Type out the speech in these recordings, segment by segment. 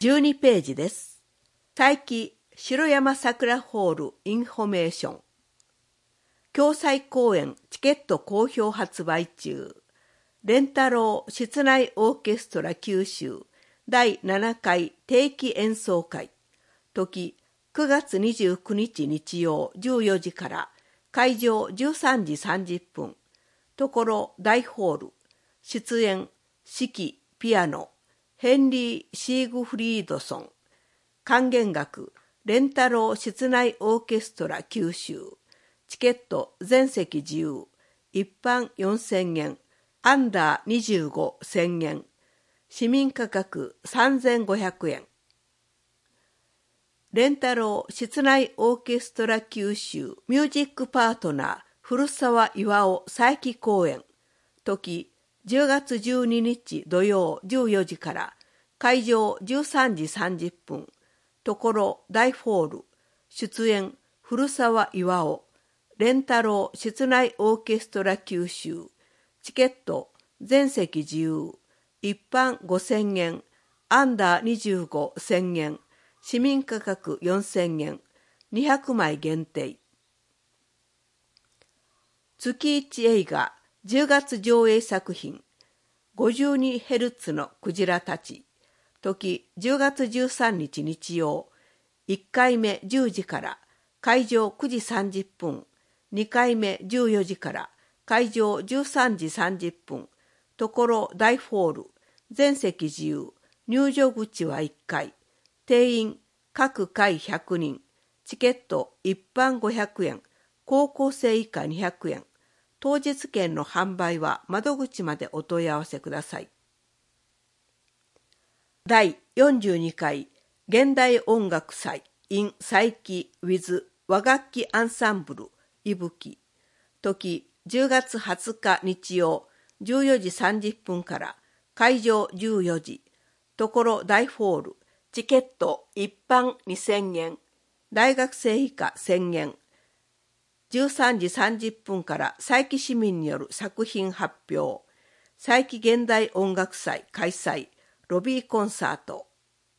12ページです。佐伯城山桜ホールインフォメーション。共催公演チケット好評発売中。蓮太郎室内オーケストラ九州第7回定期演奏会。時9月29日日曜14時から会場13時30分。ところ大ホール。出演指揮ピアノヘンリー・シーグフリードソン。管弦楽蓮太郎室内オーケストラ九州。チケット全席自由。一般4000円。アンダー25、1000円。市民価格3500円。蓮太郎室内オーケストラ九州ミュージックパートナー古澤巌佐伯公演。時10月12日土曜14時から会場13時30分。ところ大ホール。出演古澤巌。蓮太郎室内オーケストラ九州。チケット全席自由。一般5000円。アンダー25、1000円。市民価格4000円。200枚限定。月1映画10月上映作品。52Hz のクジラたち。時10月13日日曜。1回目10時から会場9時30分。2回目14時から会場13時30分。ところ大ホール。全席自由。入場口は1回。定員各回100人。チケット一般500円。高校生以下200円。当日券の販売は窓口までお問い合わせください。第42回現代音楽祭 in 佐伯 with 和楽器アンサンブルいぶき。時10月20日日曜14時30分から会場14時。ところ大ホール。チケット一般2000円。大学生以下1000円。13時30分から佐伯市民による作品発表。佐伯現代音楽祭開催。ロビーコンサート。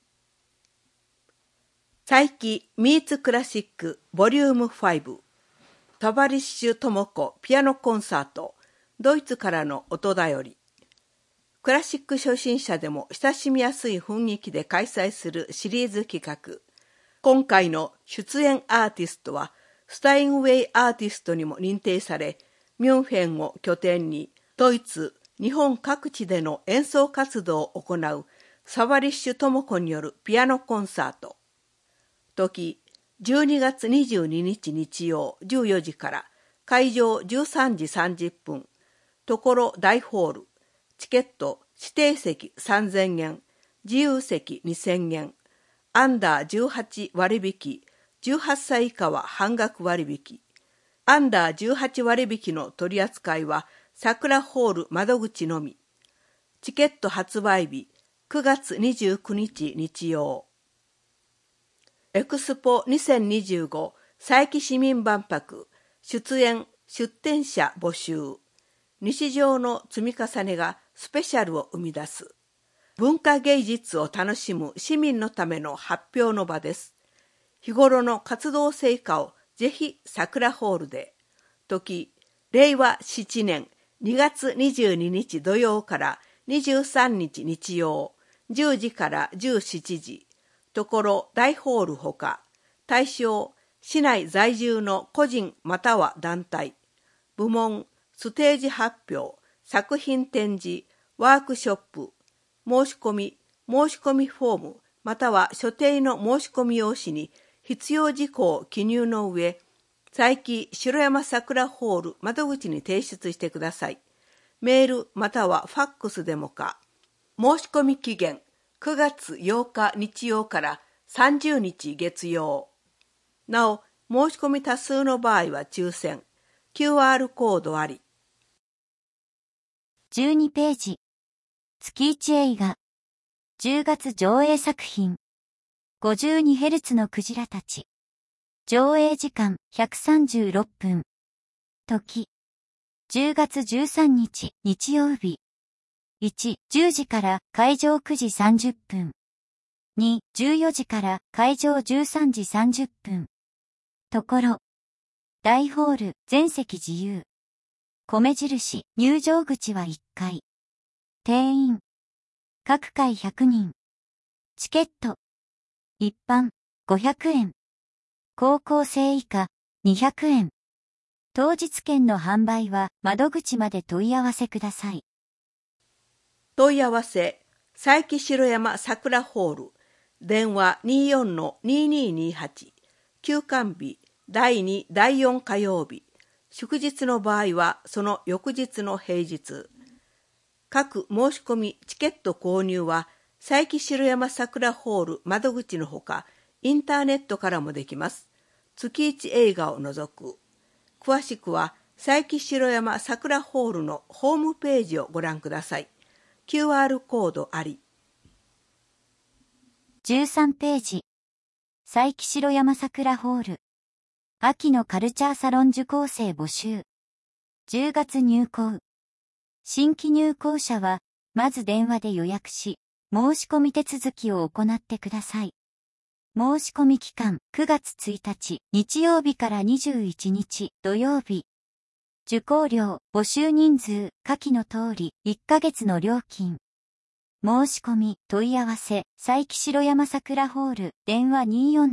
佐伯ミーツクラシックボリューム5。タバリッシュ智子ピアノコンサート。ドイツからの音だより。クラシック初心者でも親しみやすい雰囲気で開催するシリーズ企画。今回の出演アーティストはスタインウェイアーティストにも認定され、ミュンヘンを拠点にドイツ、日本各地での演奏活動を行うサバリッシュ智子によるピアノコンサート。時12月22日日曜14時から会場13時30分。ところ大ホール。チケット指定席3000円。自由席2000円。アンダー18割引。18歳以下は半額割引。アンダー18割引の取り扱いは桜ホール窓口のみ。チケット発売日9月29日日曜。エクスポ2025佐伯市民万博出演出展者募集。日常の積み重ねがスペシャルを生み出す。文化芸術を楽しむ市民のための発表の場です。日頃の活動成果をぜひ桜ホールで。時令和7年2月22日土曜から23日日曜10時から17時。ところ大ホールほか、対象市内在住の個人または団体。部門ステージ発表、作品展示、ワークショップ。申し込みフォームまたは所定の申し込み用紙に必要事項を記入の上、佐伯城山桜ホール窓口に提出してください。メールまたはファックスでもか。申し込み期限9月8日日曜から30日月曜。なお、申し込み多数の場合は抽選。QR コードあり。 12ページ。月1映画。10月上映作品。52Hz のクジラたち。上映時間136分。時。10月13日日曜日。1、10時から会場9時30分。 2、14時から会場13時30分。ところ。大ホール、全席自由。米印、入場口は1階。定員。各回100人。チケット。一般、500円。高校生以下、200円。当日券の販売は窓口まで問い合わせください。 問い合わせ、佐伯城山桜ホール、電話 24-2228、休館日、第2、第4火曜日、祝日の場合はその翌日の平日。各申し込みチケット購入は佐伯城山桜ホール窓口のほか、インターネットからもできます。月一映画を除く。詳しくは佐伯城山桜ホールのホームページをご覧ください。QR コードあり。 13ページ。佐伯城山桜ホール。秋のカルチャーサロン受講生募集。10月入校。新規入校者は、まず電話で予約し、申し込み手続きを行ってください。申し込み期間9月1日日曜日から21日土曜日。受講料、募集人数、下記の通り1ヶ月の料金。申し込み、問い合わせ、佐伯城山桜ホール、電話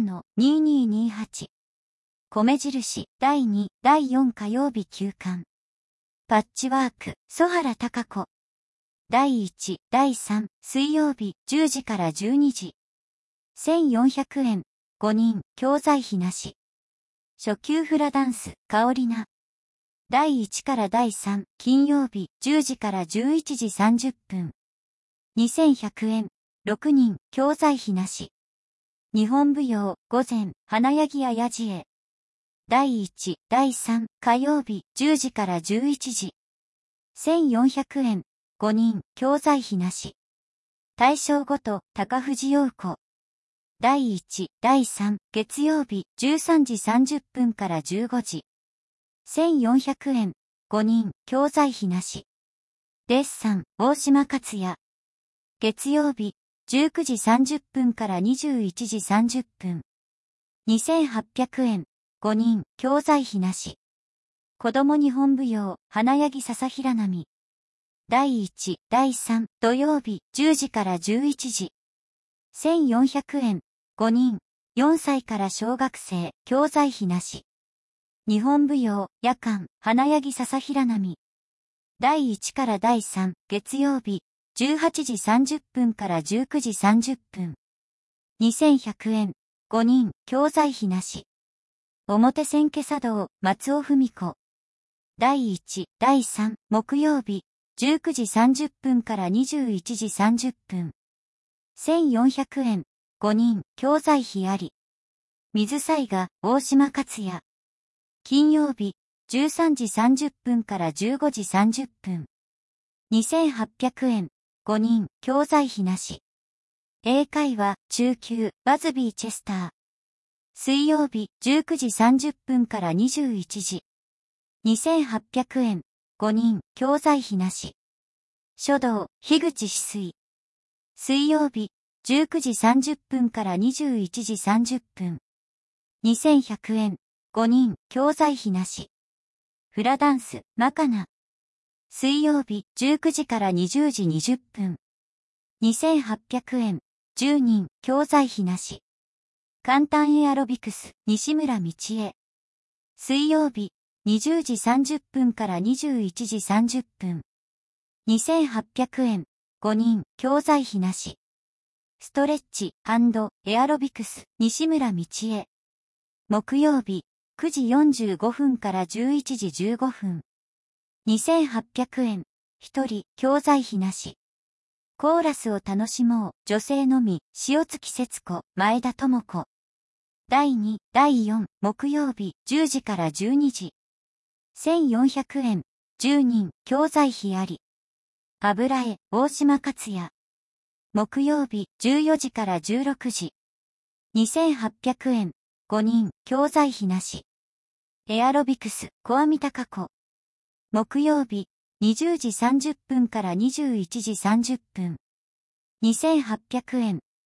24-2228。米印、第2、第4火曜日休館。パッチワーク、曽原貴子。第1、第3、水曜日、10時から12時。1400円、5人、教材費なし。初級フラダンス、かおりな。第1から第3、金曜日、10時から11時30分。2100円、6人、教材費なし。日本舞踊、午前、花柳ややじえ。第1、第3、火曜日、10時から11時。1400円、5人、教材費なし。対象ごと、高藤陽子。第1、第3、月曜日、13時30分から15時。1400円、5人、教材費なし。デッサン、大島克也。月曜日、19時30分から21時30分。2800円、5人、教材費なし。子供日本舞踊、花柳笹平並。第1、第3、土曜日、10時から11時。1400円、5人、4歳から小学生、教材費なし。日本舞踊、夜間、花柳笹平並。第1から第3、月曜日、18時30分から19時30分。2100円、5人、教材費なし。表千家茶道、松尾文子。第1、第3、木曜日、19時30分から21時30分。1400円、5人、教材費あり。水彩画、大島克也。金曜日、13時30分から15時30分。2800円、5人、教材費なし。英会話、中級、バズビー・チェスター。水曜日、19時30分から21時。2800円、5人、教材費なし。書道、樋口止水。水曜日、19時30分から21時30分。2100円、5人、教材費なし。フラダンス、マカナ。水曜日、19時から20時20分。2800円、10人、教材費なし。簡単エアロビクス、西村道恵。水曜日、20時30分から21時30分。2800円、5人、教材費なし。ストレッチ、エアロビクス、西村道恵。木曜日、9時45分から11時15分。2800円、1人、教材費なし。コーラスを楽しもう、女性のみ、塩月節子、前田智子。第2、第4、木曜日、10時から12時。1400円、10人、教材費あり。油絵、大島克也。木曜日、14時から16時。2800円、5人、教材費なし。エアロビクス、小網貴子。木曜日、20時30分から21時30分。2800円、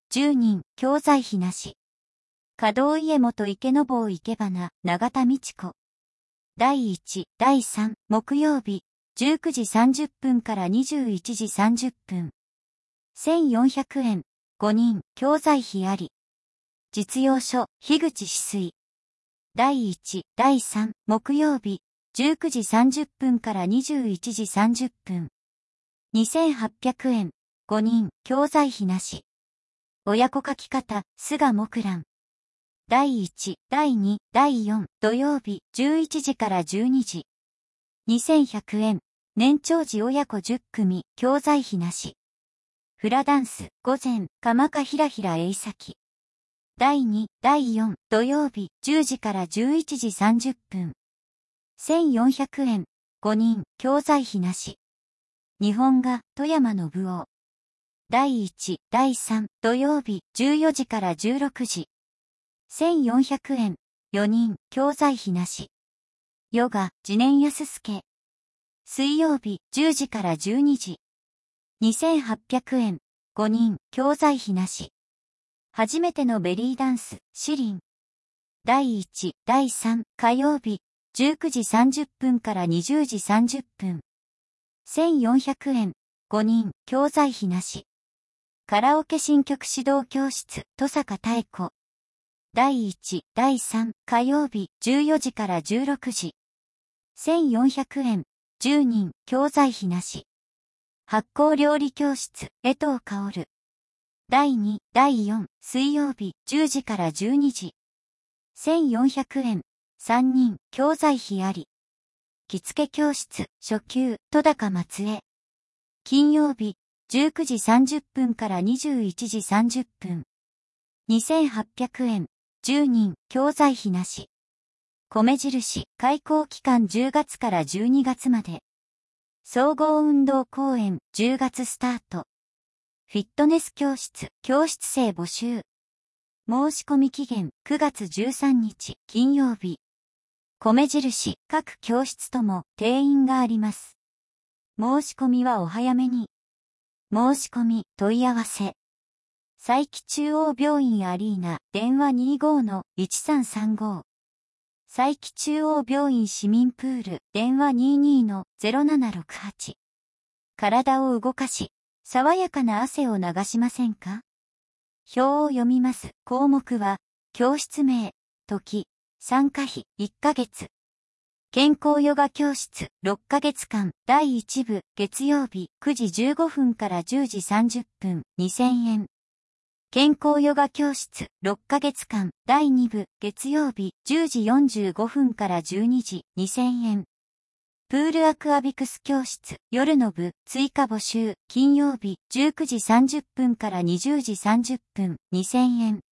10人、教材費なし。稼働家元池坊池花、永田美智子。第1、第3、木曜日、19時30分から21時30分。1400円、5人、教材費あり。実用書、樋口止水。第1、第3、木曜日、19時30分から21時30分。2800円、5人、教材費なし。親子書き方、菅木蘭。第1、第2、第4、土曜日、11時から12時。2100円、年長児親子10組、教材費なし。フラダンス、午前、鎌かひらひらえいさき。第2、第4、土曜日、10時から11時30分。1400円、5人、教材費なし。日本画、富山信夫。第1、第3、土曜日、14時から16時。1400円、4人、教材費なし。ヨガ、次年安助。水曜日、10時から12時。2800円、5人、教材費なし。初めてのベリーダンス、シリン。第1、第3、火曜日、19時30分から20時30分。1400円、5人、教材費なし。カラオケ新曲指導教室、登坂妙子。第1、第3、火曜日、14時から16時。1400円、10人、教材費なし。発酵料理教室、江藤薫。第2、第4、水曜日、10時から12時。1400円、3人、教材費あり。着付け教室、初級、戸高松江。金曜日、19時30分から21時30分。2800円、10人、教材費なし。米印、開講期間10月から12月まで。総合運動公演、10月スタート。フィットネス教室、教室生募集。申し込み期限、9月13日、金曜日。米印、各教室とも定員があります。申し込みはお早めに。申し込み、問い合わせ。佐伯中央病院アリーナ、電話 25-1335。佐伯中央病院市民プール、電話 22-0768。体を動かし、爽やかな汗を流しませんか？表を読みます。項目は、教室名、時、参加費、1ヶ月。健康ヨガ教室、6ヶ月間、第1部、月曜日、9時15分から10時30分、2000円。健康ヨガ教室、6ヶ月間、第2部、月曜日、10時45分から12時、2000円。プールアクアビクス教室、夜の部、追加募集、金曜日、19時30分から20時30分、2000円。